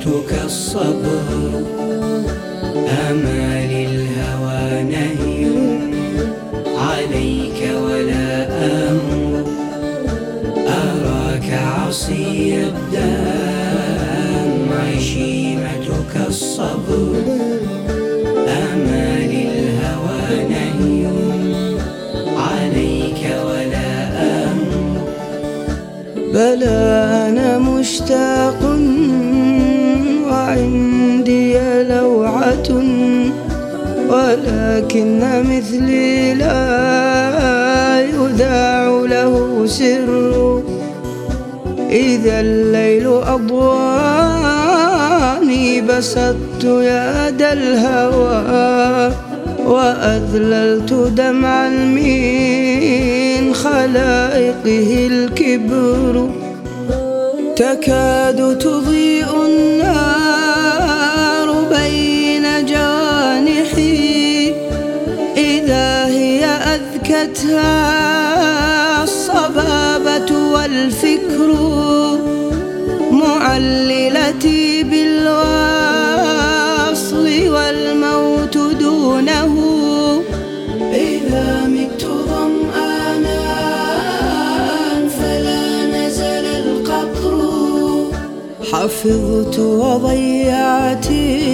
شيمتك الصبر. أمال الهوى نهي عليك ولا أمر، أراك عصي الدمع شيمتك الصبر. أمال الهوى نهي عليك ولا أمر. بلى أنا مشتاق وعندي لوعة، ولكن مثلي لا يذاع له سر. إذا الليل أضواني بسطت يد الهوى، وأذللت دمعا من خلائقه الكبر. تكاد تضيء النار بين جوانحي، إذا هي أذكتها الصبابة والفكر. معللتي بالوصل والموت دونه، إذا مت ظمآنا فلا نزل القطر. حفظت وضيعت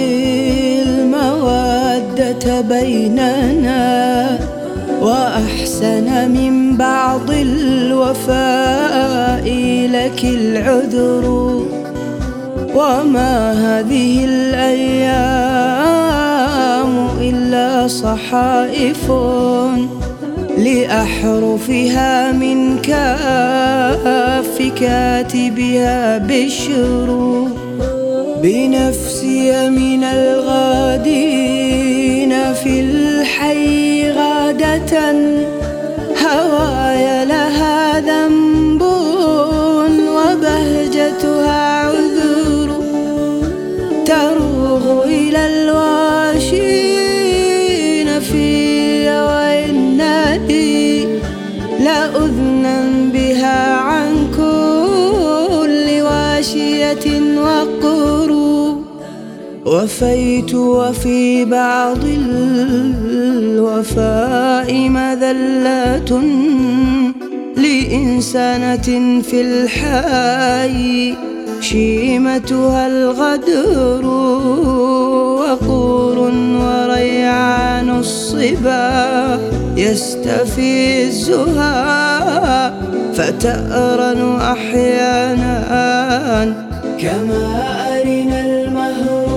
المودة بيننا، وأحسن من بعض الوفاء لك العذر. وما هذه الأيام إلا صحائف لأحرفها من كاف كاتبها بشر. بنفسي من الغادين في الحي غادة، هواي لها ذنب وبهجتها عذر. تروغ إلى الواشين في وإنني لأذنا بها عن كل واشية وقر. وفيت وفي بعض الوفاء مذلات لإنسانة في الحي شيمتها الغدر. وقور وريعان الصبا يستفزها، فتأرن أحيانا كما أرنا المهر.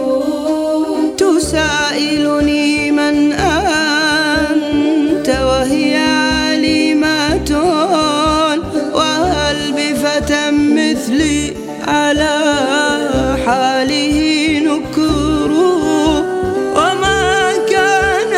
تسائلني من أنت وهي عالمة، وهل بفتى مثلي على حاله نكر. وما كان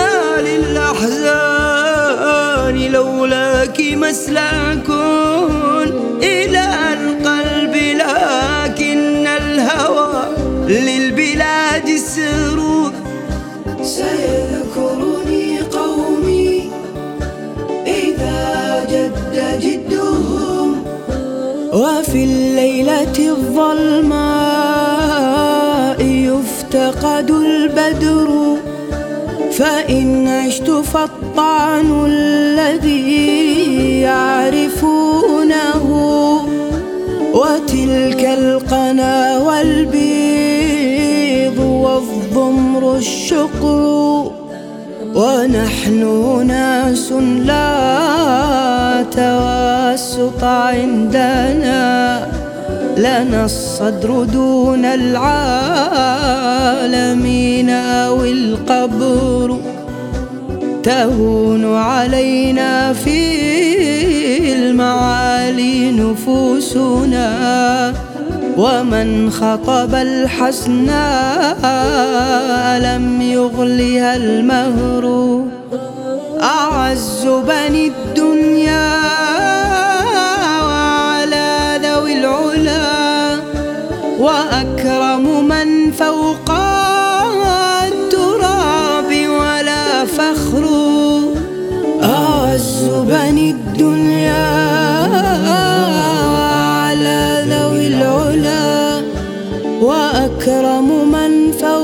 للأحزان لولاك مسلاك إلى القلب، لكن الهوى للبلاد السرور. سيذكرني قومي إذا جد جدهم، وفي الليلة الظلماء يفتقد البدر. فإن عشت فالطعن الذي يعرفونه، وتلك القنا والبيض والضمر الشقر. ونحن ناس لا تواسط عندنا، لنا الصدر دون العالمين أو القبر. تهون علينا في المعالي نفوسنا، ومن خطب الحسناء لم يغلها المهر. أعز بني الدنيا وعلى ذوي العلا، وأكرم من فوق التراب ولا فخر. أعز بني الدنيا وعلى ذوي العلا، وأكرم من فوق